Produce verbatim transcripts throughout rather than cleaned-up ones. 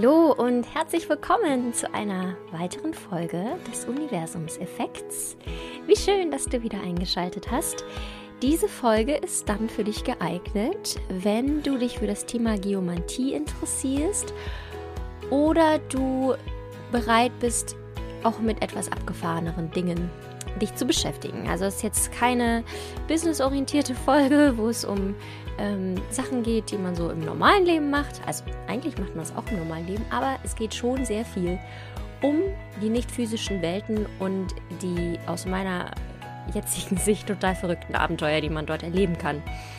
Hallo und herzlich willkommen zu einer weiteren Folge des Universums-Effekts. Wie schön, dass du wieder eingeschaltet hast. Diese Folge ist dann für dich geeignet, wenn du dich für das Thema Geomantie interessierst oder du bereit bist, auch mit etwas abgefahreneren Dingen dich zu beschäftigen. Also es ist jetzt keine businessorientierte Folge, wo es um ähm, Sachen geht, die man so im normalen Leben macht. Also eigentlich macht man es auch im normalen Leben, aber es geht schon sehr viel um die nicht physischen Welten und die aus meiner jetzigen Sicht total verrückten Abenteuer, die man dort erleben kann.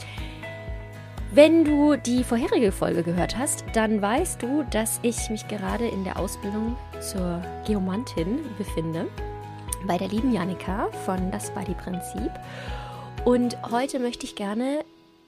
Wenn du die vorherige Folge gehört hast, dann weißt du, dass ich mich gerade in der Ausbildung zur Geomantin befinde, bei der lieben Jannika von Das Buddy-Prinzip. Und heute möchte ich gerne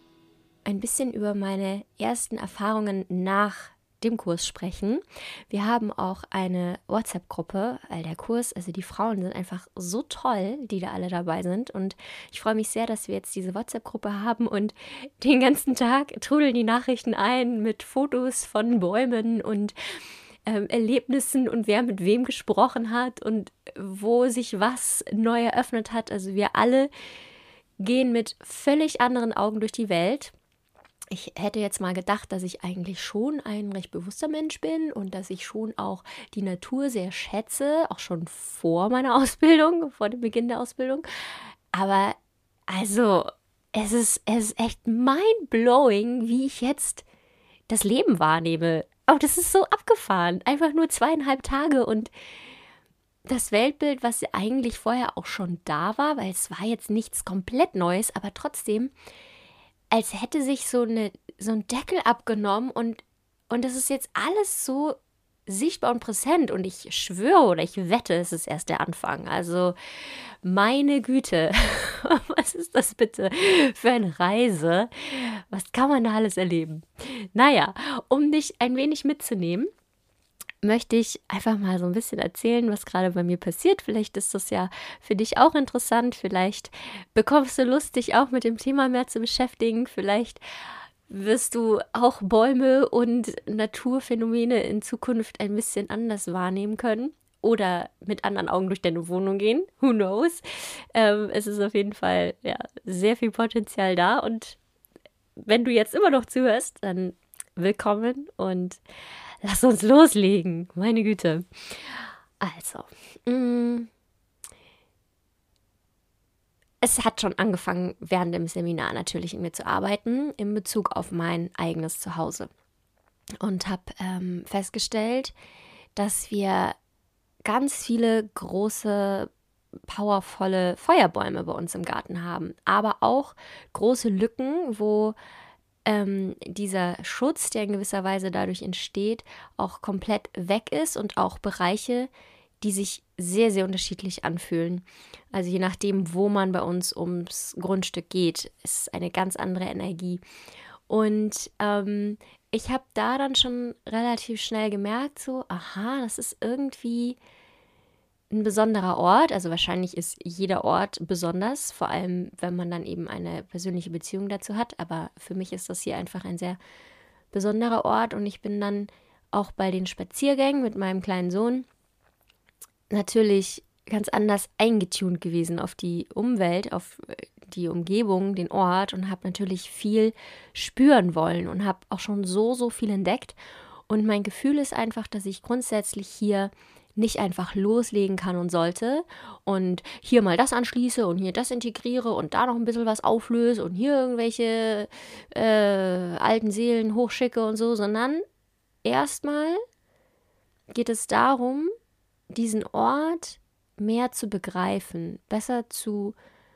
ein bisschen über meine ersten Erfahrungen nach dem Kurs sprechen. Wir haben auch eine WhatsApp-Gruppe, weil der Kurs, also die Frauen sind einfach so toll, die da alle dabei sind. Und ich freue mich sehr, dass wir jetzt diese WhatsApp-Gruppe haben und den ganzen Tag trudeln die Nachrichten ein mit Fotos von Bäumen und Erlebnissen und wer mit wem gesprochen hat und wo sich was neu eröffnet hat. Also wir alle gehen mit völlig anderen Augen durch die Welt. Ich hätte jetzt mal gedacht, dass ich eigentlich schon ein recht bewusster Mensch bin und dass ich schon auch die Natur sehr schätze, auch schon vor meiner Ausbildung, vor dem Beginn der Ausbildung. Aber also es ist, es ist echt mind-blowing, wie ich jetzt das Leben wahrnehme. Oh, das ist so abgefahren. Einfach nur zweieinhalb Tage und das Weltbild, was eigentlich vorher auch schon da war, weil es war jetzt nichts komplett Neues, aber trotzdem, als hätte sich so, eine, so ein Deckel abgenommen und, und das ist jetzt alles so sichtbar und präsent und ich schwöre oder ich wette, es ist erst der Anfang. Also meine Güte, was ist das bitte für eine Reise? Was kann man da alles erleben? Naja, um dich ein wenig mitzunehmen, möchte ich einfach mal so ein bisschen erzählen, was gerade bei mir passiert. Vielleicht ist das ja für dich auch interessant. Vielleicht bekommst du Lust, dich auch mit dem Thema mehr zu beschäftigen. Vielleicht wirst du auch Bäume und Naturphänomene in Zukunft ein bisschen anders wahrnehmen können oder mit anderen Augen durch deine Wohnung gehen. Who knows? Ähm, es ist auf jeden Fall ja, sehr viel Potenzial da und wenn du jetzt immer noch zuhörst, dann willkommen und lass uns loslegen. Meine Güte. Also, mh, es hat schon angefangen, während dem Seminar natürlich in mir zu arbeiten, in Bezug auf mein eigenes Zuhause. Und habe ähm, festgestellt, dass wir ganz viele große, powervolle Feuerbäume bei uns im Garten haben. Aber auch große Lücken, wo ähm, dieser Schutz, der in gewisser Weise dadurch entsteht, auch komplett weg ist und auch Bereiche, die sich sehr, sehr unterschiedlich anfühlen. Also je nachdem, wo man bei uns ums Grundstück geht, ist eine ganz andere Energie. Und ähm, ich habe da dann schon relativ schnell gemerkt, so, aha, das ist irgendwie ein besonderer Ort. Also wahrscheinlich ist jeder Ort besonders, vor allem, wenn man dann eben eine persönliche Beziehung dazu hat. Aber für mich ist das hier einfach ein sehr besonderer Ort. Und ich bin dann auch bei den Spaziergängen mit meinem kleinen Sohn natürlich ganz anders eingetunt gewesen auf die Umwelt, auf die Umgebung, den Ort und habe natürlich viel spüren wollen und habe auch schon so, so viel entdeckt. Und mein Gefühl ist einfach, dass ich grundsätzlich hier nicht einfach loslegen kann und sollte und hier mal das anschließe und hier das integriere und da noch ein bisschen was auflöse und hier irgendwelche äh, alten Seelen hochschicke und so, sondern erstmal geht es darum, diesen Ort mehr zu begreifen, besser zu,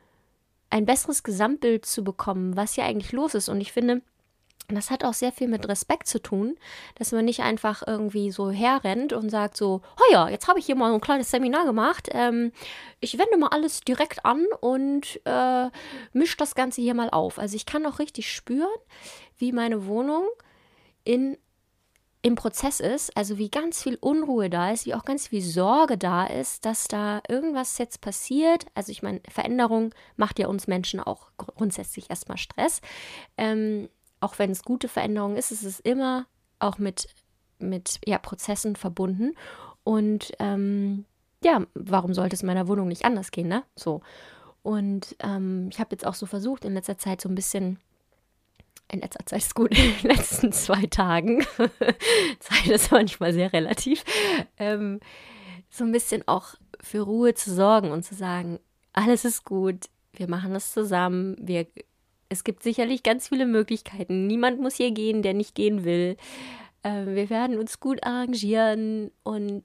ein besseres Gesamtbild zu bekommen, was hier eigentlich los ist. Und ich finde, das hat auch sehr viel mit Respekt zu tun, dass man nicht einfach irgendwie so herrennt und sagt so, oh ja, jetzt habe ich hier mal so ein kleines Seminar gemacht, ähm, ich wende mal alles direkt an und äh, mische das Ganze hier mal auf. Also ich kann auch richtig spüren, wie meine Wohnung in im Prozess ist, also wie ganz viel Unruhe da ist, wie auch ganz viel Sorge da ist, dass da irgendwas jetzt passiert. Also ich meine, Veränderung macht ja uns Menschen auch grundsätzlich erstmal Stress. Ähm, auch wenn es gute Veränderung ist, ist es immer auch mit mit ja, Prozessen verbunden. Und ähm, ja, warum sollte es in meiner Wohnung nicht anders gehen, ne? So. Und ähm, ich habe jetzt auch so versucht, in letzter Zeit so ein bisschen, in letzter Zeit ist gut, in den letzten zwei Tagen, Zeit ist manchmal sehr relativ, ähm, so ein bisschen auch für Ruhe zu sorgen und zu sagen, alles ist gut, wir machen das zusammen, wir, es gibt sicherlich ganz viele Möglichkeiten, niemand muss hier gehen, der nicht gehen will, äh, wir werden uns gut arrangieren und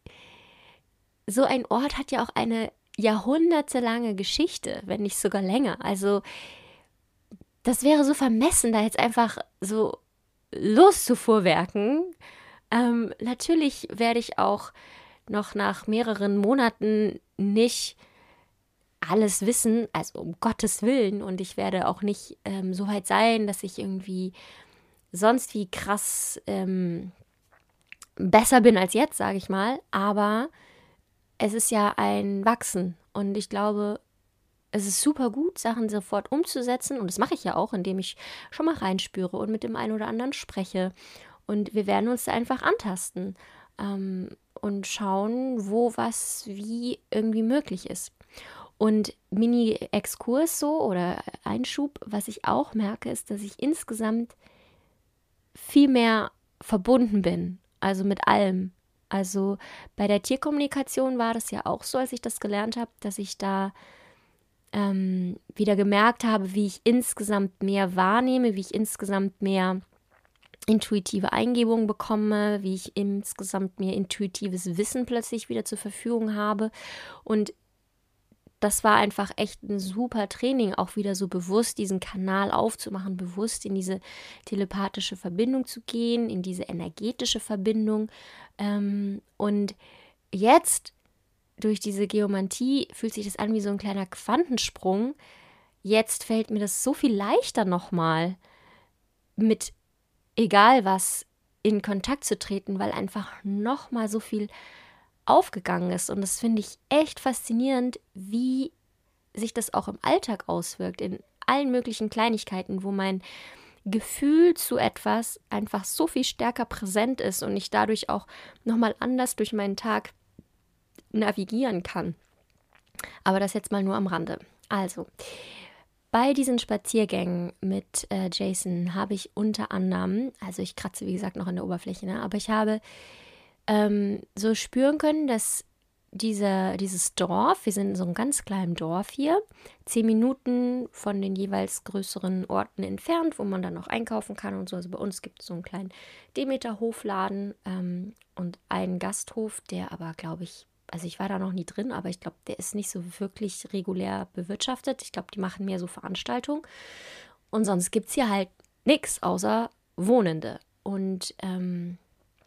so ein Ort hat ja auch eine jahrhundertelange Geschichte, wenn nicht sogar länger. Also das wäre so vermessen, da jetzt einfach so loszufuhrwerken. Ähm, natürlich werde ich auch noch nach mehreren Monaten nicht alles wissen, also um Gottes Willen. Und ich werde auch nicht ähm, so weit sein, dass ich irgendwie sonst wie krass ähm, besser bin als jetzt, sage ich mal. Aber es ist ja ein Wachsen und ich glaube, es ist super gut, Sachen sofort umzusetzen und das mache ich ja auch, indem ich schon mal reinspüre und mit dem einen oder anderen spreche und wir werden uns da einfach antasten ähm, und schauen, wo was wie irgendwie möglich ist. Und Mini-Exkurs so oder Einschub, was ich auch merke, ist, dass ich insgesamt viel mehr verbunden bin, also mit allem. Also bei der Tierkommunikation war das ja auch so, als ich das gelernt habe, dass ich da ähm, wieder gemerkt habe, wie ich insgesamt mehr wahrnehme, wie ich insgesamt mehr intuitive Eingebungen bekomme, wie ich insgesamt mehr intuitives Wissen plötzlich wieder zur Verfügung habe. Und das war einfach echt ein super Training, auch wieder so bewusst diesen Kanal aufzumachen, bewusst in diese telepathische Verbindung zu gehen, in diese energetische Verbindung. Ähm, und jetzt, durch diese Geomantie, fühlt sich das an wie so ein kleiner Quantensprung. Jetzt fällt mir das so viel leichter nochmal, mit egal was in Kontakt zu treten, weil einfach nochmal so viel aufgegangen ist. Und das finde ich echt faszinierend, wie sich das auch im Alltag auswirkt, in allen möglichen Kleinigkeiten, wo mein Gefühl zu etwas einfach so viel stärker präsent ist und ich dadurch auch nochmal anders durch meinen Tag navigieren kann. Aber das jetzt mal nur am Rande. Also, bei diesen Spaziergängen mit äh, Jason habe ich unter anderem, also ich kratze wie gesagt noch an der Oberfläche, ne, aber ich habe ähm, so spüren können, dass diese, dieses Dorf, wir sind in so einem ganz kleinen Dorf hier, zehn Minuten von den jeweils größeren Orten entfernt, wo man dann auch einkaufen kann und so. Also bei uns gibt es so einen kleinen Demeter-Hofladen ähm, und einen Gasthof, der aber, glaube ich, also ich war da noch nie drin, aber ich glaube, der ist nicht so wirklich regulär bewirtschaftet. Ich glaube, die machen mehr so Veranstaltungen. Und sonst gibt es hier halt nichts außer Wohnende. Und ähm,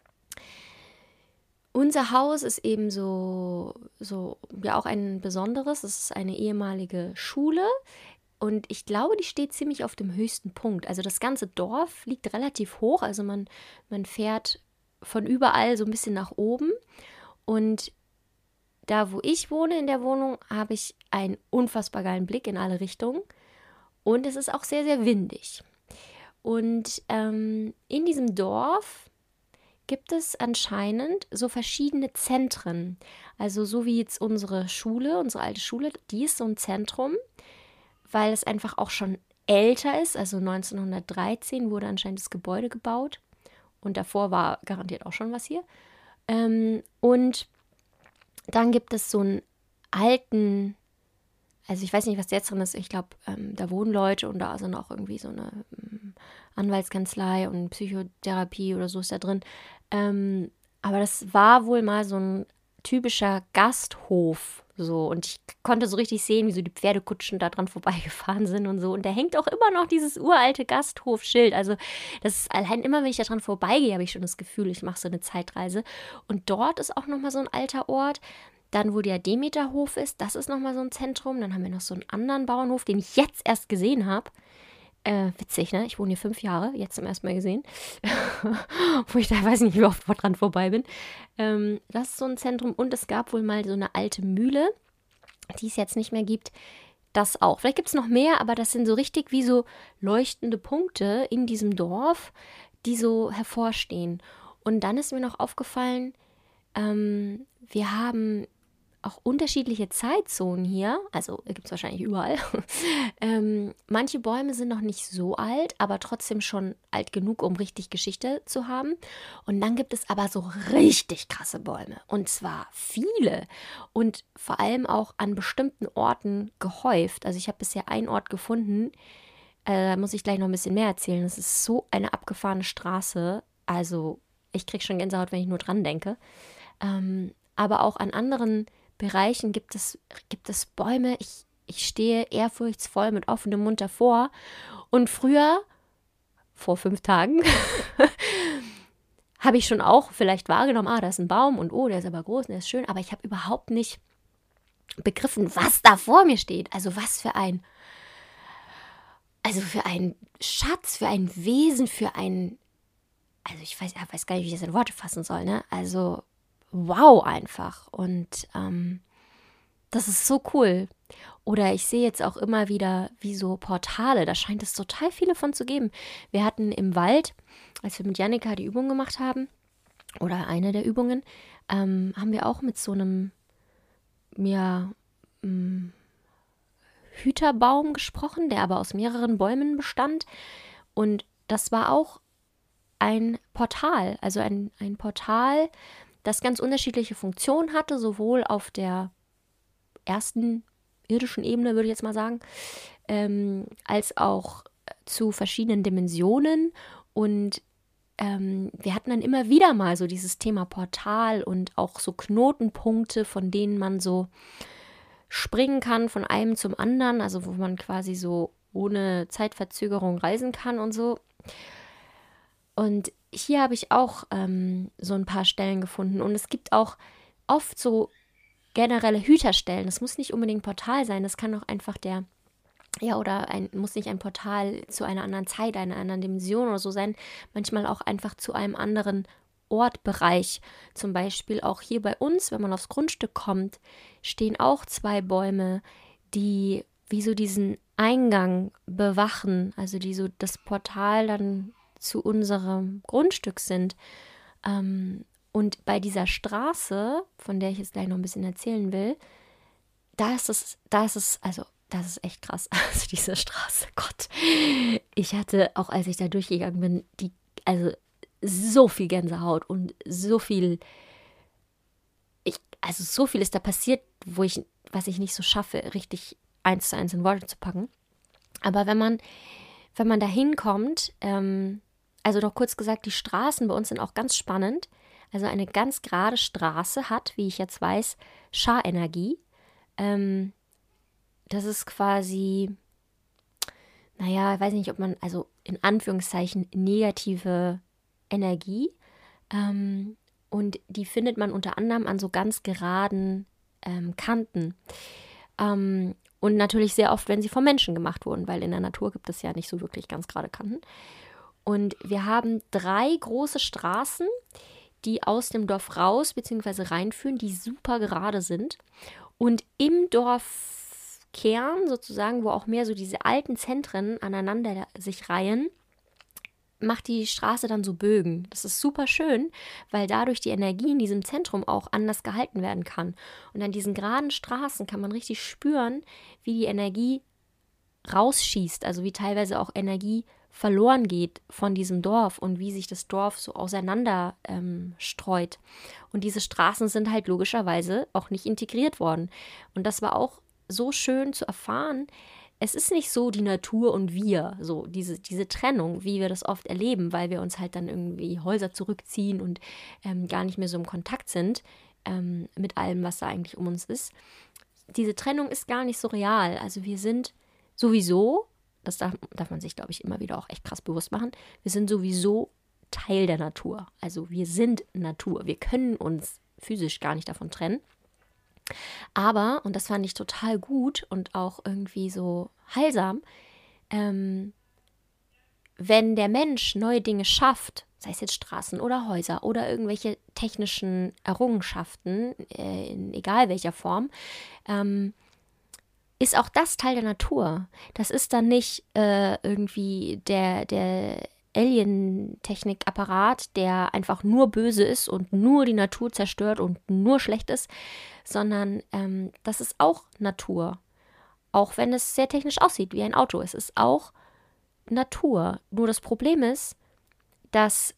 unser Haus ist eben so, so, ja auch ein besonderes. Es ist eine ehemalige Schule und ich glaube, die steht ziemlich auf dem höchsten Punkt. Also das ganze Dorf liegt relativ hoch, also man, man fährt von überall so ein bisschen nach oben. Und da, wo ich wohne in der Wohnung, habe ich einen unfassbar geilen Blick in alle Richtungen und es ist auch sehr, sehr windig. Und ähm, in diesem Dorf gibt es anscheinend so verschiedene Zentren. Also so wie jetzt unsere Schule, unsere alte Schule, die ist so ein Zentrum, weil es einfach auch schon älter ist. Also neunzehnhundertdreizehn wurde anscheinend das Gebäude gebaut und davor war garantiert auch schon was hier. Ähm, und dann gibt es so einen alten, also ich weiß nicht, was jetzt drin ist, ich glaube, ähm, da wohnen Leute und da sind auch irgendwie so eine ähm, Anwaltskanzlei und Psychotherapie oder so ist da drin. Ähm, aber das war wohl mal so ein typischer Gasthof so und ich konnte so richtig sehen, wie so die Pferdekutschen da dran vorbeigefahren sind und so und da hängt auch immer noch dieses uralte Gasthofschild, also das ist allein immer, wenn ich da dran vorbeigehe, habe ich schon das Gefühl, ich mache so eine Zeitreise und dort ist auch nochmal so ein alter Ort. Dann, wo der Demeterhof ist, das ist nochmal so ein Zentrum. Dann haben wir noch so einen anderen Bauernhof, den ich jetzt erst gesehen habe. Äh, witzig, ne? Ich wohne hier fünf Jahre, jetzt zum ersten Mal gesehen. Wo ich da weiß nicht, wie oft dran vorbei bin. Ähm, das ist so ein Zentrum. Und es gab wohl mal so eine alte Mühle, die es jetzt nicht mehr gibt. Das auch. Vielleicht gibt es noch mehr, aber das sind so richtig wie so leuchtende Punkte in diesem Dorf, die so hervorstehen. Und dann ist mir noch aufgefallen, ähm, wir haben auch unterschiedliche Zeitzonen hier, also gibt es wahrscheinlich überall. ähm, manche Bäume sind noch nicht so alt, aber trotzdem schon alt genug, um richtig Geschichte zu haben. Und dann gibt es aber so richtig krasse Bäume, und zwar viele und vor allem auch an bestimmten Orten gehäuft. Also ich habe bisher einen Ort gefunden, äh, da muss ich gleich noch ein bisschen mehr erzählen. Es ist so eine abgefahrene Straße, also ich kriege schon Gänsehaut, wenn ich nur dran denke. Ähm, aber auch an anderen Bereichen gibt es, gibt es Bäume. Ich, ich stehe ehrfurchtsvoll mit offenem Mund davor. Und früher, vor fünf Tagen, habe ich schon auch vielleicht wahrgenommen, ah, da ist ein Baum und oh, der ist aber groß und der ist schön. Aber ich habe überhaupt nicht begriffen, was da vor mir steht. Also was für ein, also für ein Schatz, für ein Wesen, für ein, also ich weiß, ich weiß gar nicht, wie ich das in Worte fassen soll, ne? Also wow einfach. Und ähm, das ist so cool. Oder ich sehe jetzt auch immer wieder wie so Portale, da scheint es total viele von zu geben. Wir hatten im Wald, als wir mit Jannika die Übung gemacht haben, oder eine der Übungen, ähm, haben wir auch mit so einem, ja, ähm, Hüterbaum gesprochen, der aber aus mehreren Bäumen bestand. Und das war auch ein Portal, also ein, ein Portal, das ganz unterschiedliche Funktionen hatte, sowohl auf der ersten irdischen Ebene, würde ich jetzt mal sagen, ähm, als auch zu verschiedenen Dimensionen. Und ähm, wir hatten dann immer wieder mal so dieses Thema Portal und auch so Knotenpunkte, von denen man so springen kann von einem zum anderen, also wo man quasi so ohne Zeitverzögerung reisen kann und so. Und hier habe ich auch ähm, so ein paar Stellen gefunden. Und es gibt auch oft so generelle Hüterstellen. Das muss nicht unbedingt ein Portal sein. Das kann auch einfach der, ja, oder ein, muss nicht ein Portal zu einer anderen Zeit, einer anderen Dimension oder so sein. Manchmal auch einfach zu einem anderen Ortbereich. Zum Beispiel auch hier bei uns, wenn man aufs Grundstück kommt, stehen auch zwei Bäume, die wie so diesen Eingang bewachen. Also die so das Portal dann zu unserem Grundstück sind. Ähm, und bei dieser Straße, von der ich jetzt gleich noch ein bisschen erzählen will, da ist es, da ist es, also das ist echt krass. Also diese Straße, Gott. Ich hatte, auch als ich da durchgegangen bin, die, also so viel Gänsehaut und so viel, ich, also so viel ist da passiert, wo ich, was ich nicht so schaffe, richtig eins zu eins in Worte zu packen. Aber wenn man, wenn man da hinkommt, ähm, also noch kurz gesagt, die Straßen bei uns sind auch ganz spannend. Also eine ganz gerade Straße hat, wie ich jetzt weiß, Scharenergie. Ähm, das ist quasi, naja, ich weiß nicht, ob man, also in Anführungszeichen negative Energie. Ähm, und die findet man unter anderem an so ganz geraden ähm, Kanten. Ähm, und natürlich sehr oft, wenn sie vom Menschen gemacht wurden, weil in der Natur gibt es ja nicht so wirklich ganz gerade Kanten. Und wir haben drei große Straßen, die aus dem Dorf raus bzw. reinführen, die super gerade sind. Und im Dorfkern sozusagen, wo auch mehr so diese alten Zentren aneinander sich reihen, macht die Straße dann so Bögen. Das ist super schön, weil dadurch die Energie in diesem Zentrum auch anders gehalten werden kann. Und an diesen geraden Straßen kann man richtig spüren, wie die Energie rausschießt, also wie teilweise auch Energie verloren geht von diesem Dorf und wie sich das Dorf so auseinander ähm, streut. Und diese Straßen sind halt logischerweise auch nicht integriert worden. Und das war auch so schön zu erfahren. Es ist nicht so die Natur und wir, so diese, diese Trennung, wie wir das oft erleben, weil wir uns halt dann irgendwie Häuser zurückziehen und ähm, gar nicht mehr so im Kontakt sind ähm, mit allem, was da eigentlich um uns ist. Diese Trennung ist gar nicht so real. Also wir sind sowieso, das darf, darf man sich, glaube ich, immer wieder auch echt krass bewusst machen, wir sind sowieso Teil der Natur. Also wir sind Natur. Wir können uns physisch gar nicht davon trennen. Aber, und das fand ich total gut und auch irgendwie so heilsam, ähm, wenn der Mensch neue Dinge schafft, sei es jetzt Straßen oder Häuser oder irgendwelche technischen Errungenschaften, äh, in egal welcher Form, ähm, ist auch das Teil der Natur. Das ist dann nicht äh, irgendwie der, der Alien-Technik-Apparat, der einfach nur böse ist und nur die Natur zerstört und nur schlecht ist, sondern ähm, das ist auch Natur. Auch wenn es sehr technisch aussieht wie ein Auto. Es ist auch Natur. Nur das Problem ist, dass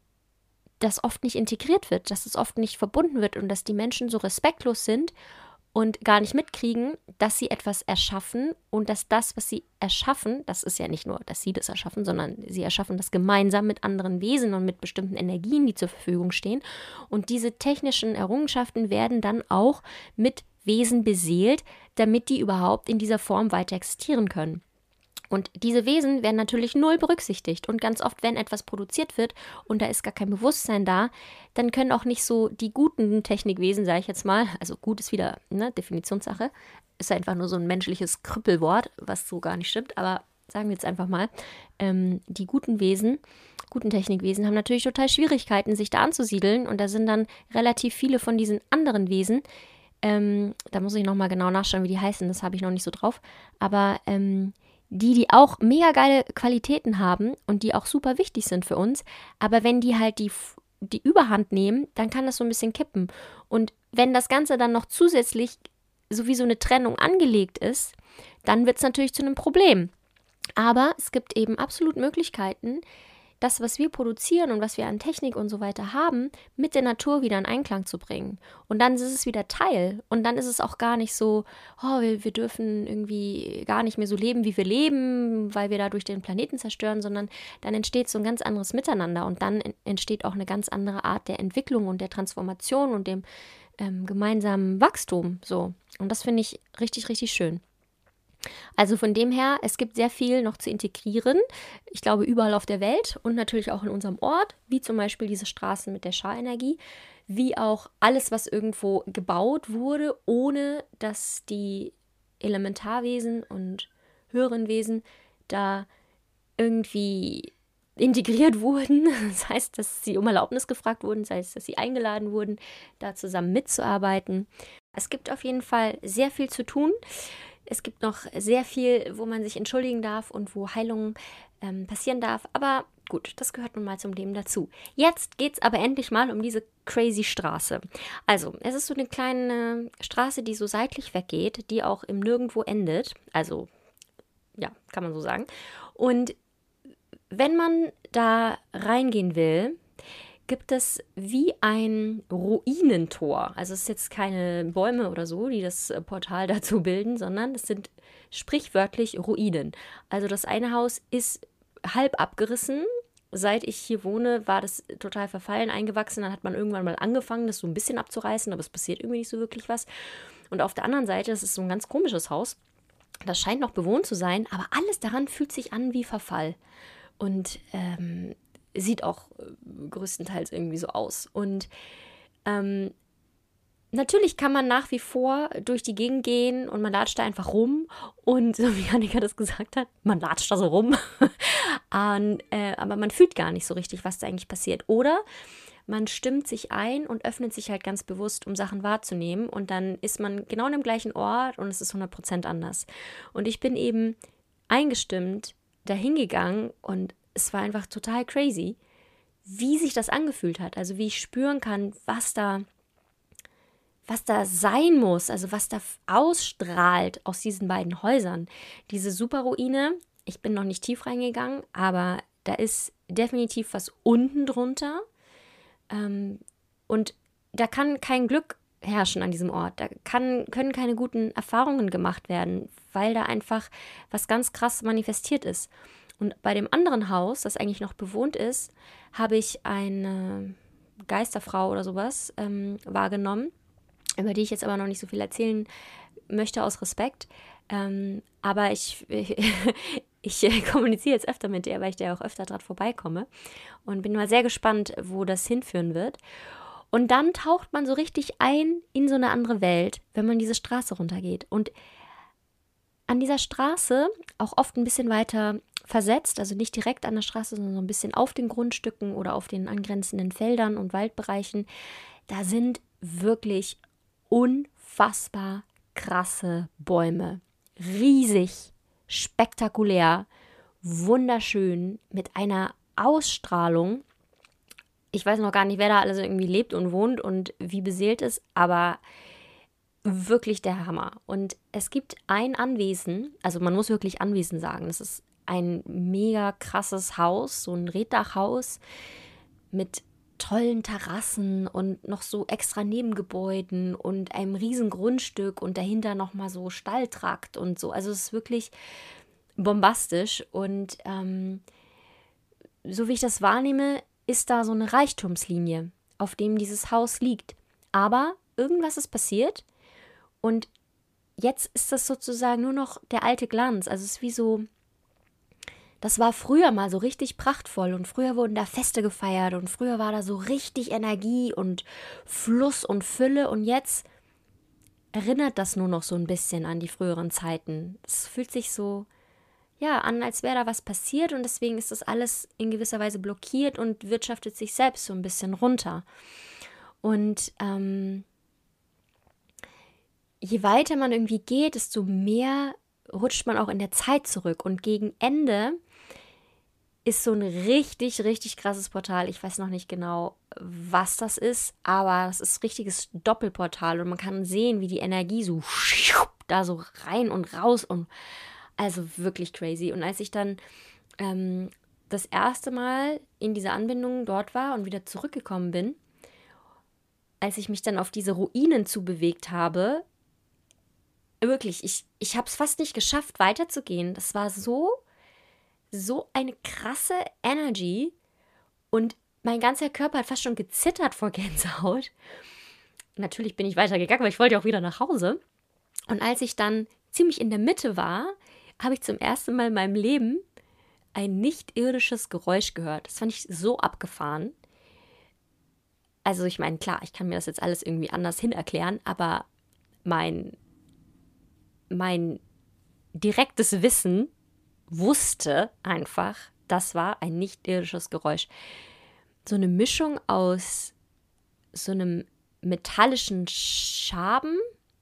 das oft nicht integriert wird, dass es oft nicht verbunden wird und dass die Menschen so respektlos sind und gar nicht mitkriegen, dass sie etwas erschaffen und dass das, was sie erschaffen, das ist ja nicht nur, dass sie das erschaffen, sondern sie erschaffen das gemeinsam mit anderen Wesen und mit bestimmten Energien, die zur Verfügung stehen. Und diese technischen Errungenschaften werden dann auch mit Wesen beseelt, damit die überhaupt in dieser Form weiter existieren können. Und diese Wesen werden natürlich null berücksichtigt. Und ganz oft, wenn etwas produziert wird und da ist gar kein Bewusstsein da, dann können auch nicht so die guten Technikwesen, sage ich jetzt mal, also gut ist wieder eine Definitionssache, ist einfach nur so ein menschliches Krüppelwort, was so gar nicht stimmt, aber sagen wir jetzt einfach mal, ähm, die guten Wesen, guten Technikwesen haben natürlich total Schwierigkeiten, sich da anzusiedeln. Und da sind dann relativ viele von diesen anderen Wesen, ähm, da muss ich nochmal genau nachschauen, wie die heißen, das habe ich noch nicht so drauf, aber ähm, die, die auch mega geile Qualitäten haben und die auch super wichtig sind für uns. Aber wenn die halt die, die Überhand nehmen, dann kann das so ein bisschen kippen. Und wenn das Ganze dann noch zusätzlich so wie so eine Trennung angelegt ist, dann wird es natürlich zu einem Problem. Aber es gibt eben absolut Möglichkeiten, das, was wir produzieren und was wir an Technik und so weiter haben, mit der Natur wieder in Einklang zu bringen. Und dann ist es wieder Teil. Und dann ist es auch gar nicht so, oh, wir, wir dürfen irgendwie gar nicht mehr so leben, wie wir leben, weil wir dadurch den Planeten zerstören, sondern dann entsteht so ein ganz anderes Miteinander. Und dann entsteht auch eine ganz andere Art der Entwicklung und der Transformation und dem ähm, gemeinsamen Wachstum. So. Und das finde ich richtig, richtig schön. Also von dem her, es gibt sehr viel noch zu integrieren. Ich glaube, überall auf der Welt und natürlich auch in unserem Ort, wie zum Beispiel diese Straßen mit der Scharenergie, wie auch alles, was irgendwo gebaut wurde, ohne dass die Elementarwesen und höheren Wesen da irgendwie integriert wurden. Das heißt, dass sie um Erlaubnis gefragt wurden, das heißt, dass sie eingeladen wurden, da zusammen mitzuarbeiten. Es gibt auf jeden Fall sehr viel zu tun. Es gibt noch sehr viel, wo man sich entschuldigen darf und wo Heilung ähm, passieren darf. Aber gut, das gehört nun mal zum Leben dazu. Jetzt geht es aber endlich mal um diese crazy Straße. Also, es ist so eine kleine Straße, die so seitlich weggeht, die auch im Nirgendwo endet. Also, ja, kann man so sagen. Und wenn man da reingehen will, gibt es wie ein Ruinentor. Also es ist jetzt keine Bäume oder so, die das Portal dazu bilden, sondern es sind sprichwörtlich Ruinen. Also das eine Haus ist halb abgerissen. Seit ich hier wohne, war das total verfallen, eingewachsen. Dann hat man irgendwann mal angefangen, das so ein bisschen abzureißen, aber es passiert irgendwie nicht so wirklich was. Und auf der anderen Seite, das ist so ein ganz komisches Haus. Das scheint noch bewohnt zu sein, aber alles daran fühlt sich an wie Verfall. Und ähm, sieht auch größtenteils irgendwie so aus. Und ähm, natürlich kann man nach wie vor durch die Gegend gehen und man latscht da einfach rum. Und so wie Annika das gesagt hat, man latscht da so rum. und, äh, aber man fühlt gar nicht so richtig, was da eigentlich passiert. Oder man stimmt sich ein und öffnet sich halt ganz bewusst, um Sachen wahrzunehmen. Und dann ist man genau an dem gleichen Ort und es ist hundert Prozent anders. Und ich bin eben eingestimmt dahin gegangen und es war einfach total crazy, wie sich das angefühlt hat. Also wie ich spüren kann, was da, was da sein muss, also was da ausstrahlt aus diesen beiden Häusern. Diese Superruine, ich bin noch nicht tief reingegangen, aber da ist definitiv was unten drunter. Ähm, und da kann kein Glück herrschen an diesem Ort. Da kann, können keine guten Erfahrungen gemacht werden, weil da einfach was ganz krass manifestiert ist. Und bei dem anderen Haus, das eigentlich noch bewohnt ist, habe ich eine Geisterfrau oder sowas ähm, wahrgenommen, über die ich jetzt aber noch nicht so viel erzählen möchte aus Respekt. Ähm, aber ich, ich, ich kommuniziere jetzt öfter mit der, weil ich da auch öfter dran vorbeikomme und bin mal sehr gespannt, wo das hinführen wird. Und dann taucht man so richtig ein in so eine andere Welt, wenn man diese Straße runtergeht. Und an dieser Straße, auch oft ein bisschen weiter versetzt, also nicht direkt an der Straße, sondern so ein bisschen auf den Grundstücken oder auf den angrenzenden Feldern und Waldbereichen, da sind wirklich unfassbar krasse Bäume. Riesig, spektakulär, wunderschön, mit einer Ausstrahlung. Ich weiß noch gar nicht, wer da alles irgendwie lebt und wohnt und wie beseelt ist, aber wirklich der Hammer. Und es gibt ein Anwesen, also man muss wirklich Anwesen sagen, das ist ein mega krasses Haus, so ein Reetdachhaus mit tollen Terrassen und noch so extra Nebengebäuden und einem riesen Grundstück und dahinter nochmal so Stalltrakt und so. Also es ist wirklich bombastisch und ähm, so wie ich das wahrnehme, ist da so eine Reichtumslinie, auf dem dieses Haus liegt. Aber irgendwas ist passiert und jetzt ist das sozusagen nur noch der alte Glanz. Also es ist wie so, das war früher mal so richtig prachtvoll und früher wurden da Feste gefeiert und früher war da so richtig Energie und Fluss und Fülle und jetzt erinnert das nur noch so ein bisschen an die früheren Zeiten. Es fühlt sich so, ja, an, als wäre da was passiert und deswegen ist das alles in gewisser Weise blockiert und wirtschaftet sich selbst so ein bisschen runter. Und ähm, je weiter man irgendwie geht, desto mehr rutscht man auch in der Zeit zurück und gegen Ende ist so ein richtig, richtig krasses Portal. Ich weiß noch nicht genau, was das ist, aber es ist ein richtiges Doppelportal und man kann sehen, wie die Energie so da so rein und raus und also wirklich crazy. Und als ich dann ähm, das erste Mal in dieser Anbindung dort war und wieder zurückgekommen bin, als ich mich dann auf diese Ruinen zubewegt habe, wirklich, ich, ich habe es fast nicht geschafft, weiterzugehen. Das war so, so eine krasse Energy und mein ganzer Körper hat fast schon gezittert vor Gänsehaut. Natürlich bin ich weitergegangen, weil ich wollte ja auch wieder nach Hause. Und als ich dann ziemlich in der Mitte war, habe ich zum ersten Mal in meinem Leben ein nicht-irdisches Geräusch gehört. Das fand ich so abgefahren. Also ich meine, klar, ich kann mir das jetzt alles irgendwie anders hin erklären, aber mein, mein direktes Wissen wusste einfach, das war ein nicht-irdisches Geräusch. So eine Mischung aus so einem metallischen Schaben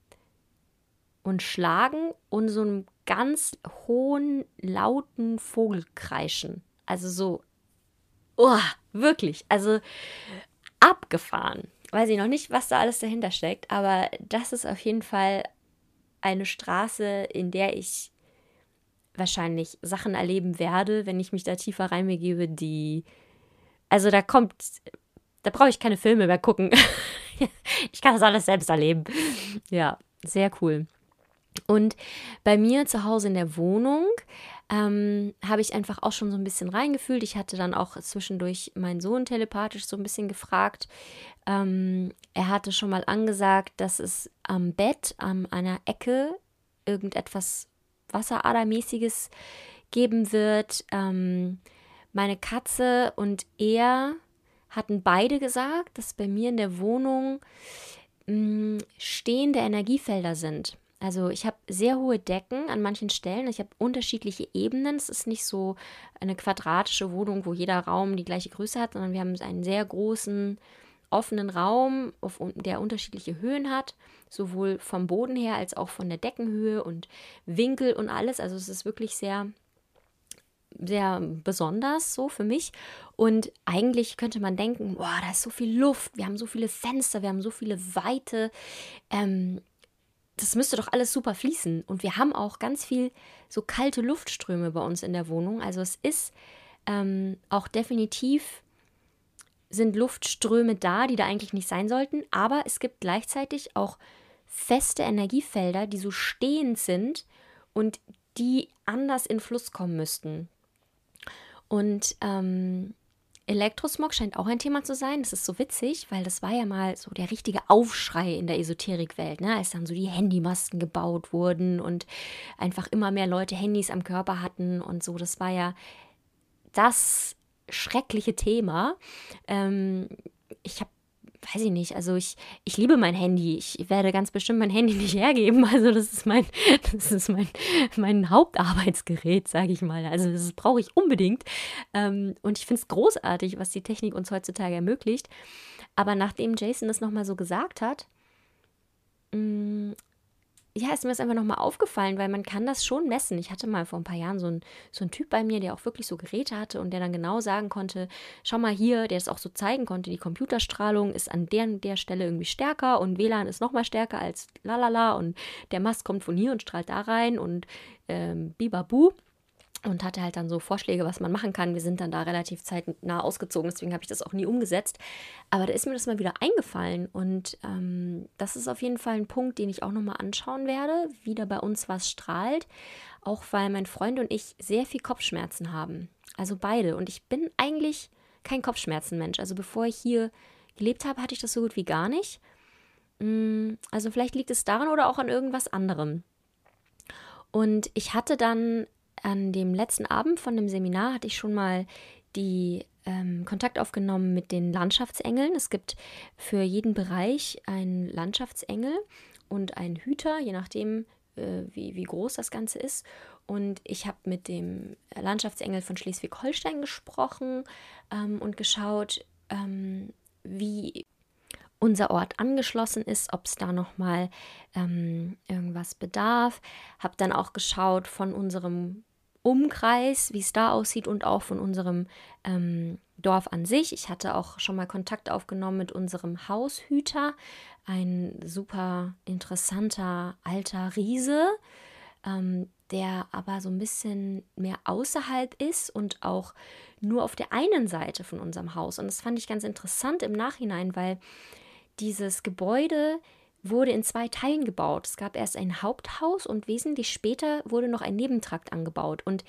und Schlagen und so einem ganz hohen, lauten Vogelkreischen. Also so, oh, wirklich, also abgefahren. Weiß ich noch nicht, was da alles dahinter steckt, aber das ist auf jeden Fall eine Straße, in der ich wahrscheinlich Sachen erleben werde, wenn ich mich da tiefer reinbegebe, die, also da kommt, da brauche ich keine Filme mehr gucken. Ich kann das alles selbst erleben. Ja, sehr cool. Und bei mir zu Hause in der Wohnung ähm, habe ich einfach auch schon so ein bisschen reingefühlt. Ich hatte dann auch zwischendurch meinen Sohn telepathisch so ein bisschen gefragt. Ähm, er hatte schon mal angesagt, dass es am Bett an einer Ecke irgendetwas Wasseradermäßiges geben wird. Ähm, meine Katze und er hatten beide gesagt, dass bei mir in der Wohnung mh, stehende Energiefelder sind. Also ich habe sehr hohe Decken an manchen Stellen. Ich habe unterschiedliche Ebenen. Es ist nicht so eine quadratische Wohnung, wo jeder Raum die gleiche Größe hat, sondern wir haben einen sehr großen, offenen Raum, der unterschiedliche Höhen hat, sowohl vom Boden her als auch von der Deckenhöhe und Winkel und alles. Also es ist wirklich sehr, sehr besonders so für mich. Und eigentlich könnte man denken, boah, da ist so viel Luft, wir haben so viele Fenster, wir haben so viele Weite, ähm, das müsste doch alles super fließen. Und wir haben auch ganz viel so kalte Luftströme bei uns in der Wohnung. Also es ist ähm, auch definitiv, sind Luftströme da, die da eigentlich nicht sein sollten. Aber es gibt gleichzeitig auch feste Energiefelder, die so stehend sind und die anders in Fluss kommen müssten. Und ähm, Elektrosmog scheint auch ein Thema zu sein. Das ist so witzig, weil das war ja mal so der richtige Aufschrei in der Esoterikwelt, ne? Als dann so die Handymasten gebaut wurden und einfach immer mehr Leute Handys am Körper hatten und so. Das war ja das schreckliche Thema. Ähm, ich habe weiß ich nicht, also ich, ich liebe mein Handy. Ich werde ganz bestimmt mein Handy nicht hergeben. Also das ist mein, das ist mein, mein Hauptarbeitsgerät, sage ich mal. Also das brauche ich unbedingt. Ähm, und ich finde es großartig, was die Technik uns heutzutage ermöglicht. Aber nachdem Jason das nochmal so gesagt hat, mh, ja, ist mir das einfach nochmal aufgefallen, weil man kann das schon messen. Ich hatte mal vor ein paar Jahren so einen so einen Typ bei mir, der auch wirklich so Geräte hatte und der dann genau sagen konnte, schau mal hier, der es auch so zeigen konnte, die Computerstrahlung ist an der und der Stelle irgendwie stärker und W L A N ist nochmal stärker als lalala und der Mast kommt von hier und strahlt da rein und ähm, bibabu. Und hatte halt dann so Vorschläge, was man machen kann. Wir sind dann da relativ zeitnah ausgezogen, deswegen habe ich das auch nie umgesetzt. Aber da ist mir das mal wieder eingefallen. Und ähm, das ist auf jeden Fall ein Punkt, den ich auch nochmal anschauen werde, wie da bei uns was strahlt. Auch weil mein Freund und ich sehr viel Kopfschmerzen haben. Also beide. Und ich bin eigentlich kein Kopfschmerzenmensch. Also bevor ich hier gelebt habe, hatte ich das so gut wie gar nicht. Also vielleicht liegt es daran oder auch an irgendwas anderem. Und ich hatte dann an dem letzten Abend von dem Seminar hatte ich schon mal die ähm, Kontakt aufgenommen mit den Landschaftsengeln. Es gibt für jeden Bereich einen Landschaftsengel und einen Hüter, je nachdem, äh, wie, wie groß das Ganze ist. Und ich habe mit dem Landschaftsengel von Schleswig-Holstein gesprochen ähm, und geschaut, ähm, wie unser Ort angeschlossen ist, ob es da nochmal ähm, irgendwas bedarf. Habe dann auch geschaut von unserem Umkreis, wie es da aussieht und auch von unserem ähm, Dorf an sich. Ich hatte auch schon mal Kontakt aufgenommen mit unserem Haushüter, ein super interessanter alter Riese, ähm, der aber so ein bisschen mehr außerhalb ist und auch nur auf der einen Seite von unserem Haus. Und das fand ich ganz interessant im Nachhinein, weil dieses Gebäude wurde in zwei Teilen gebaut. Es gab erst ein Haupthaus und wesentlich später wurde noch ein Nebentrakt angebaut. Und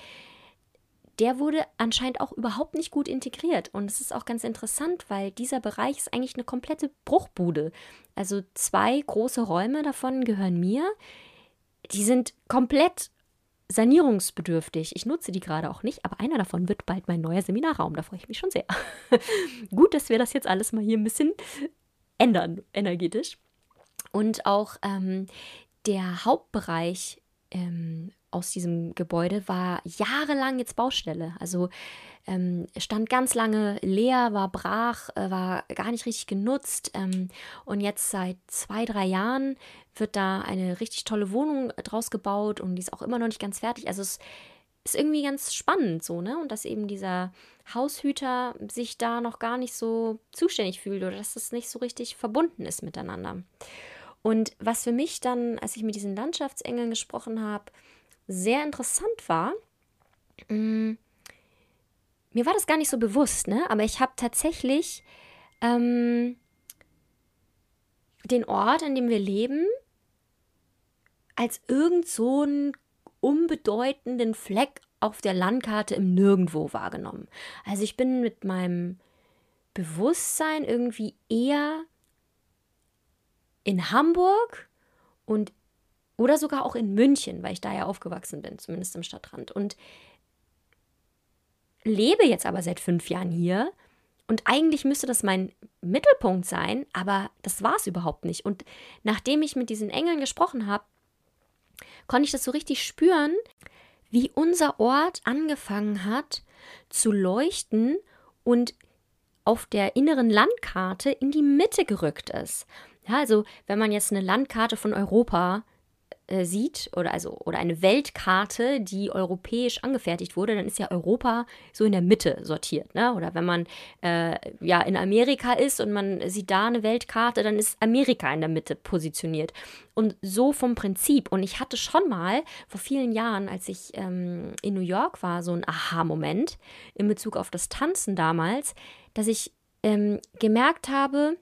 der wurde anscheinend auch überhaupt nicht gut integriert. Und es ist auch ganz interessant, weil dieser Bereich ist eigentlich eine komplette Bruchbude. Also zwei große Räume davon gehören mir. Die sind komplett sanierungsbedürftig. Ich nutze die gerade auch nicht, aber einer davon wird bald mein neuer Seminarraum. Da freue ich mich schon sehr. Gut, dass wir das jetzt alles mal hier ein bisschen ändern, energetisch. Und auch ähm, der Hauptbereich ähm, aus diesem Gebäude war jahrelang jetzt Baustelle. Also ähm, stand ganz lange leer, war brach, äh, war gar nicht richtig genutzt. Ähm, und jetzt seit zwei, drei Jahren wird da eine richtig tolle Wohnung draus gebaut und die ist auch immer noch nicht ganz fertig. Also es ist irgendwie ganz spannend so, ne? Und dass eben dieser Haushüter sich da noch gar nicht so zuständig fühlt oder dass das nicht so richtig verbunden ist miteinander. Und was für mich dann, als ich mit diesen Landschaftsengeln gesprochen habe, sehr interessant war, mh, mir war das gar nicht so bewusst, ne? Aber ich habe tatsächlich ähm, den Ort, an dem wir leben, als irgend so einen unbedeutenden Fleck auf der Landkarte im Nirgendwo wahrgenommen. Also ich bin mit meinem Bewusstsein irgendwie eher in Hamburg und oder sogar auch in München, weil ich da ja aufgewachsen bin, zumindest im Stadtrand. Und lebe jetzt aber seit fünf Jahren hier und eigentlich müsste das mein Mittelpunkt sein, aber das war es überhaupt nicht. Und nachdem ich mit diesen Engeln gesprochen habe, konnte ich das so richtig spüren, wie unser Ort angefangen hat zu leuchten und auf der inneren Landkarte in die Mitte gerückt ist. Ja, also wenn man jetzt eine Landkarte von Europa äh, sieht oder also oder eine Weltkarte, die europäisch angefertigt wurde, dann ist ja Europa so in der Mitte sortiert, ne? Oder wenn man äh, ja in Amerika ist und man sieht da eine Weltkarte, dann ist Amerika in der Mitte positioniert. Und so vom Prinzip. Und ich hatte schon mal vor vielen Jahren, als ich ähm, in New York war, so ein Aha-Moment in Bezug auf das Tanzen damals, dass ich ähm, gemerkt habe,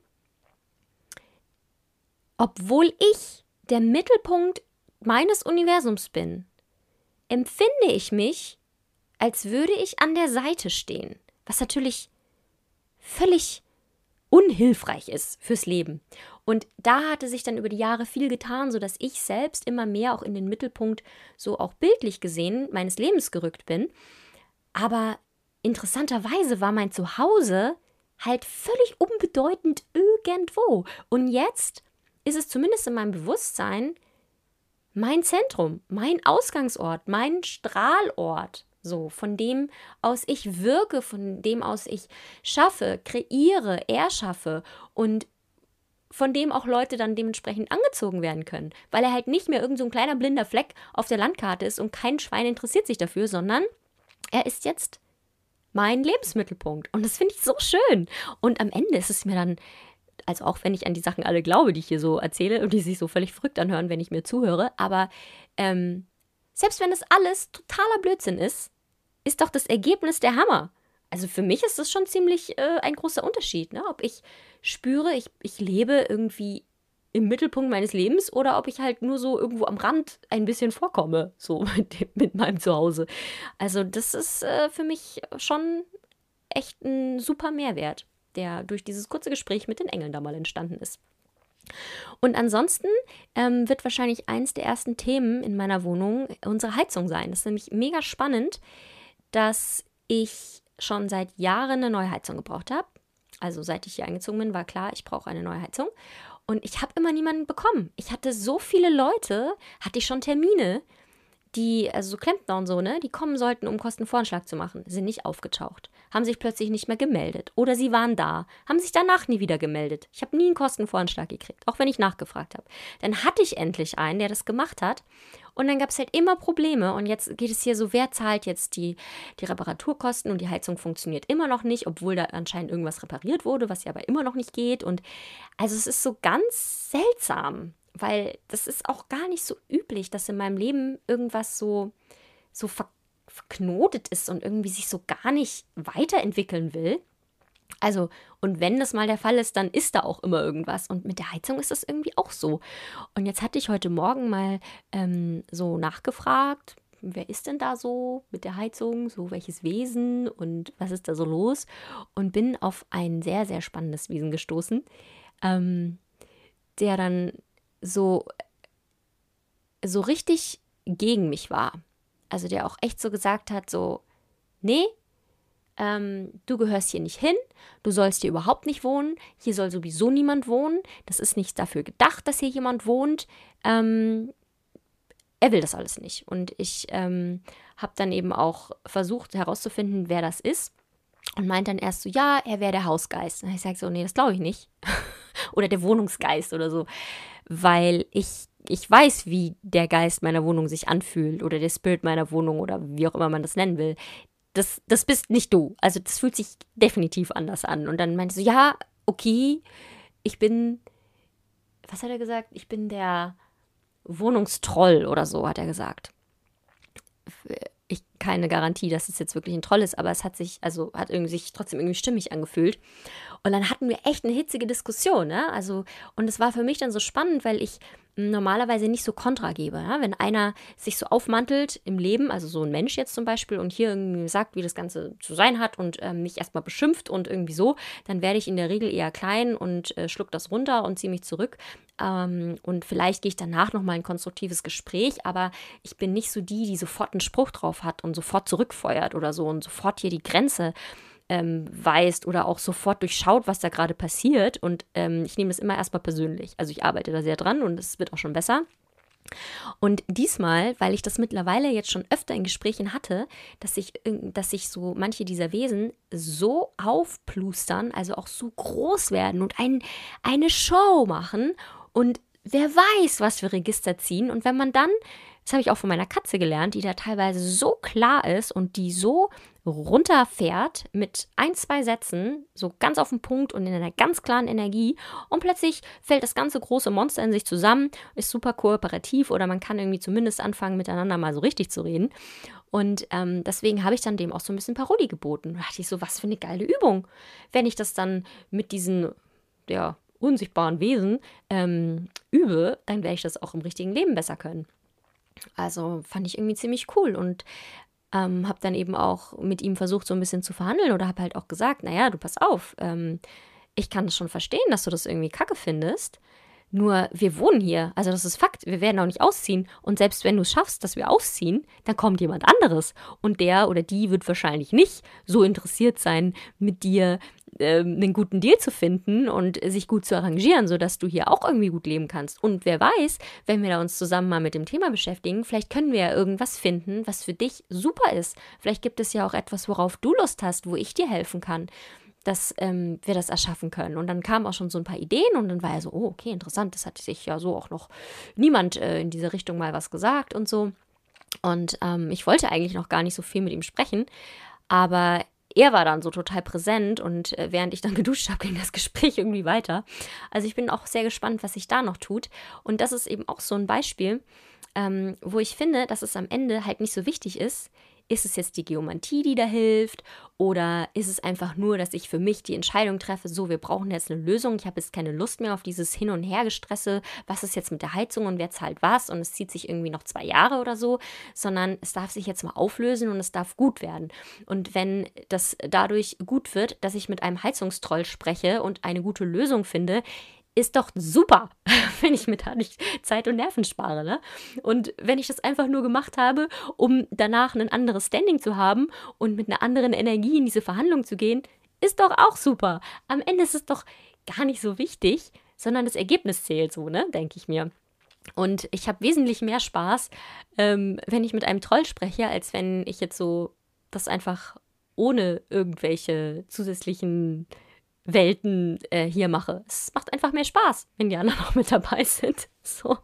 obwohl ich der Mittelpunkt meines Universums bin, empfinde ich mich, als würde ich an der Seite stehen, was natürlich völlig unhilfreich ist fürs Leben. Und da hatte sich dann über die Jahre viel getan, sodass ich selbst immer mehr auch in den Mittelpunkt, so auch bildlich gesehen, meines Lebens gerückt bin. Aber interessanterweise war mein Zuhause halt völlig unbedeutend irgendwo. Und jetzt ist es zumindest in meinem Bewusstsein mein Zentrum, mein Ausgangsort, mein Strahlort, so von dem aus ich wirke, von dem aus ich schaffe, kreiere, erschaffe und von dem auch Leute dann dementsprechend angezogen werden können, weil er halt nicht mehr irgend so ein kleiner blinder Fleck auf der Landkarte ist und kein Schwein interessiert sich dafür, sondern er ist jetzt mein Lebensmittelpunkt. Und das finde ich so schön. Und am Ende ist es mir dann, also auch wenn ich an die Sachen alle glaube, die ich hier so erzähle und die sich so völlig verrückt anhören, wenn ich mir zuhöre, aber ähm, selbst wenn das alles totaler Blödsinn ist, ist doch das Ergebnis der Hammer. Also für mich ist das schon ziemlich äh, ein großer Unterschied, ne? Ob ich spüre, ich, ich lebe irgendwie im Mittelpunkt meines Lebens oder ob ich halt nur so irgendwo am Rand ein bisschen vorkomme, so mit, dem, mit meinem Zuhause. Also das ist äh, für mich schon echt ein super Mehrwert, der durch dieses kurze Gespräch mit den Engeln da mal entstanden ist. Und ansonsten ähm, wird wahrscheinlich eins der ersten Themen in meiner Wohnung unsere Heizung sein. Das ist nämlich mega spannend, dass ich schon seit Jahren eine neue Heizung gebraucht habe. Also seit ich hier eingezogen bin, war klar, ich brauche eine neue Heizung. Und ich habe immer niemanden bekommen. Ich hatte so viele Leute, hatte ich schon Termine, die, also so Klempner und so, ne, die kommen sollten, um Kostenvoranschlag zu machen, sind nicht aufgetaucht, haben sich plötzlich nicht mehr gemeldet. Oder sie waren da, haben sich danach nie wieder gemeldet. Ich habe nie einen Kostenvoranschlag gekriegt, auch wenn ich nachgefragt habe. Dann hatte ich endlich einen, der das gemacht hat. Und dann gab es halt immer Probleme. Und jetzt geht es hier so, wer zahlt jetzt die, die Reparaturkosten? Und die Heizung funktioniert immer noch nicht, obwohl da anscheinend irgendwas repariert wurde, was ja aber immer noch nicht geht. Und also es ist so ganz seltsam. Weil das ist auch gar nicht so üblich, dass in meinem Leben irgendwas so, so ver- verknotet ist und irgendwie sich so gar nicht weiterentwickeln will. Also, und wenn das mal der Fall ist, dann ist da auch immer irgendwas. Und mit der Heizung ist das irgendwie auch so. Und jetzt hatte ich heute Morgen mal ähm, so nachgefragt, wer ist denn da so mit der Heizung, so welches Wesen und was ist da so los? Und bin auf ein sehr, sehr spannendes Wesen gestoßen, ähm, der dann so, so richtig gegen mich war. Also der auch echt so gesagt hat, so, nee, ähm, du gehörst hier nicht hin, du sollst hier überhaupt nicht wohnen, hier soll sowieso niemand wohnen, das ist nicht dafür gedacht, dass hier jemand wohnt, ähm, er will das alles nicht. Und ich ähm, habe dann eben auch versucht herauszufinden, wer das ist und meint dann erst so, ja, er wäre der Hausgeist. Und ich sage so, nee, das glaube ich nicht. Oder der Wohnungsgeist oder so. Weil ich, ich weiß, wie der Geist meiner Wohnung sich anfühlt oder der Spirit meiner Wohnung oder wie auch immer man das nennen will. Das, das bist nicht du. Also das fühlt sich definitiv anders an. Und dann meinte so, ja, okay, ich bin, was hat er gesagt? Ich bin der Wohnungstroll oder so, hat er gesagt. Ich keine Garantie, dass es jetzt wirklich ein Troll ist, aber es hat sich, also hat irgendwie sich trotzdem irgendwie stimmig angefühlt. Und dann hatten wir echt eine hitzige Diskussion, ne? Also, und es war für mich dann so spannend, weil ich normalerweise nicht so Kontra gebe. Ja? Wenn einer sich so aufmantelt im Leben, also so ein Mensch jetzt zum Beispiel, und hier irgendwie sagt, wie das Ganze zu sein hat und ähm, mich erstmal beschimpft und irgendwie so, dann werde ich in der Regel eher klein und äh, schluck das runter und ziehe mich zurück. Ähm, und vielleicht gehe ich danach nochmal ein konstruktives Gespräch, aber ich bin nicht so die, die sofort einen Spruch drauf hat und sofort zurückfeuert oder so und sofort hier die Grenze ähm, weist oder auch sofort durchschaut, was da gerade passiert. Und ähm, ich nehme das immer erstmal persönlich. Also ich arbeite da sehr dran und es wird auch schon besser. Und diesmal, weil ich das mittlerweile jetzt schon öfter in Gesprächen hatte, dass sich dass sich so manche dieser Wesen so aufplustern, also auch so groß werden und ein, eine Show machen und wer weiß, was für Register ziehen. Und wenn man dann, das habe ich auch von meiner Katze gelernt, die da teilweise so klar ist und die so runterfährt mit ein, zwei Sätzen, so ganz auf den Punkt und in einer ganz klaren Energie und plötzlich fällt das ganze große Monster in sich zusammen, ist super kooperativ oder man kann irgendwie zumindest anfangen, miteinander mal so richtig zu reden. Und ähm, deswegen habe ich dann dem auch so ein bisschen Parodie geboten. Da dachte ich so, was für eine geile Übung. Wenn ich das dann mit diesen, ja, unsichtbaren Wesen ähm, übe, dann werde ich das auch im richtigen Leben besser können. Also fand ich irgendwie ziemlich cool und ähm, habe dann eben auch mit ihm versucht, so ein bisschen zu verhandeln oder habe halt auch gesagt, naja, du pass auf, ähm, ich kann es schon verstehen, dass du das irgendwie kacke findest, nur wir wohnen hier, also das ist Fakt, wir werden auch nicht ausziehen und selbst wenn du es schaffst, dass wir ausziehen, dann kommt jemand anderes und der oder die wird wahrscheinlich nicht so interessiert sein, mit dir ähm, einen guten Deal zu finden und sich gut zu arrangieren, sodass du hier auch irgendwie gut leben kannst. Und wer weiß, wenn wir da uns zusammen mal mit dem Thema beschäftigen, vielleicht können wir ja irgendwas finden, was für dich super ist. Vielleicht gibt es ja auch etwas, worauf du Lust hast, wo ich dir helfen kann. dass ähm, wir das erschaffen können. Und dann kamen auch schon so ein paar Ideen und dann war er so, oh, okay, interessant, das hat sich ja so auch noch niemand äh, in diese Richtung mal was gesagt und so. Und ähm, ich wollte eigentlich noch gar nicht so viel mit ihm sprechen, aber er war dann so total präsent und äh, während ich dann geduscht habe, ging das Gespräch irgendwie weiter. Also ich bin auch sehr gespannt, was sich da noch tut. Und das ist eben auch so ein Beispiel, ähm, wo ich finde, dass es am Ende halt nicht so wichtig ist, ist es jetzt die Geomantie, die da hilft, oder ist es einfach nur, dass ich für mich die Entscheidung treffe, so, wir brauchen jetzt eine Lösung, ich habe jetzt keine Lust mehr auf dieses Hin- und Hergestresse, was ist jetzt mit der Heizung und wer zahlt was und es zieht sich irgendwie noch zwei Jahre oder so, sondern es darf sich jetzt mal auflösen und es darf gut werden. Und wenn das dadurch gut wird, dass ich mit einem Heizungstroll spreche und eine gute Lösung finde, ist doch super, wenn ich mir dadurch Zeit und Nerven spare, ne? Und wenn ich das einfach nur gemacht habe, um danach ein anderes Standing zu haben und mit einer anderen Energie in diese Verhandlung zu gehen, ist doch auch super. Am Ende ist es doch gar nicht so wichtig, sondern das Ergebnis zählt so, ne? Denke ich mir. Und ich habe wesentlich mehr Spaß, ähm, wenn ich mit einem Troll spreche, als wenn ich jetzt so das einfach ohne irgendwelche zusätzlichen Welten äh, hier mache. Es macht einfach mehr Spaß, wenn die anderen auch mit dabei sind. So.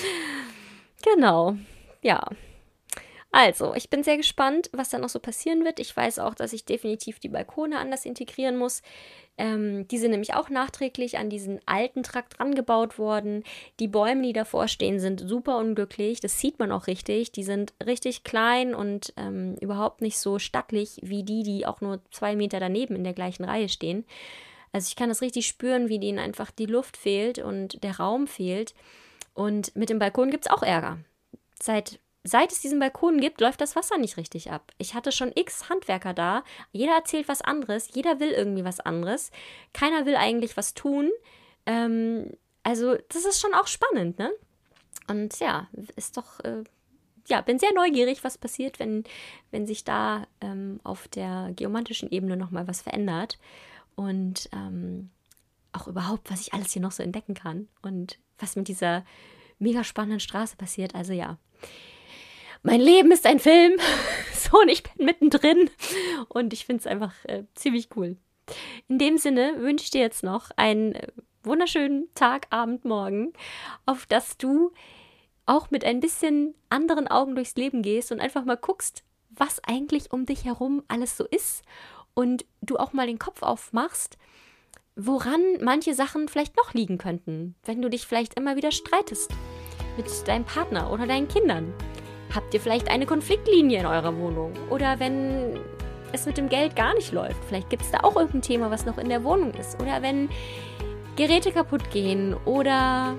Genau. Ja. Also, ich bin sehr gespannt, was da noch so passieren wird. Ich weiß auch, dass ich definitiv die Balkone anders integrieren muss. Ähm, die sind nämlich auch nachträglich an diesen alten Trakt rangebaut worden. Die Bäume, die davor stehen, sind super unglücklich. Das sieht man auch richtig. Die sind richtig klein und ähm, überhaupt nicht so stattlich wie die, die auch nur zwei Meter daneben in der gleichen Reihe stehen. Also ich kann das richtig spüren, wie denen einfach die Luft fehlt und der Raum fehlt. Und mit dem Balkon gibt es auch Ärger. Seit Seit es diesen Balkon gibt, läuft das Wasser nicht richtig ab. Ich hatte schon x Handwerker da. Jeder erzählt was anderes. Jeder will irgendwie was anderes. Keiner will eigentlich was tun. Ähm, also das ist schon auch spannend, ne? Und ja, ist doch, äh, ja, bin sehr neugierig, was passiert, wenn, wenn sich da ähm, auf der geomantischen Ebene nochmal was verändert. Und ähm, auch überhaupt, was ich alles hier noch so entdecken kann. Und was mit dieser mega spannenden Straße passiert. Also ja. Mein Leben ist ein Film, so, und ich bin mittendrin und ich finde es einfach äh, ziemlich cool. In dem Sinne wünsche ich dir jetzt noch einen äh, wunderschönen Tag, Abend, Morgen, auf dass du auch mit ein bisschen anderen Augen durchs Leben gehst und einfach mal guckst, was eigentlich um dich herum alles so ist und du auch mal den Kopf aufmachst, woran manche Sachen vielleicht noch liegen könnten, wenn du dich vielleicht immer wieder streitest mit deinem Partner oder deinen Kindern. Habt ihr vielleicht eine Konfliktlinie in eurer Wohnung? Oder wenn es mit dem Geld gar nicht läuft, vielleicht gibt es da auch irgendein Thema, was noch in der Wohnung ist. Oder wenn Geräte kaputt gehen oder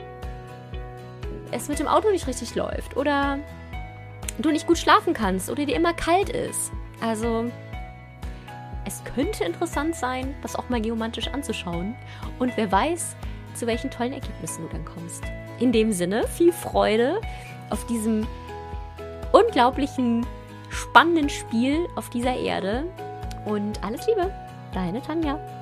es mit dem Auto nicht richtig läuft oder du nicht gut schlafen kannst oder dir immer kalt ist. Also es könnte interessant sein, das auch mal geomantisch anzuschauen. Und wer weiß, zu welchen tollen Ergebnissen du dann kommst. In dem Sinne, viel Freude auf diesem unglaublichen, spannenden Spiel auf dieser Erde und alles Liebe, deine Tanja.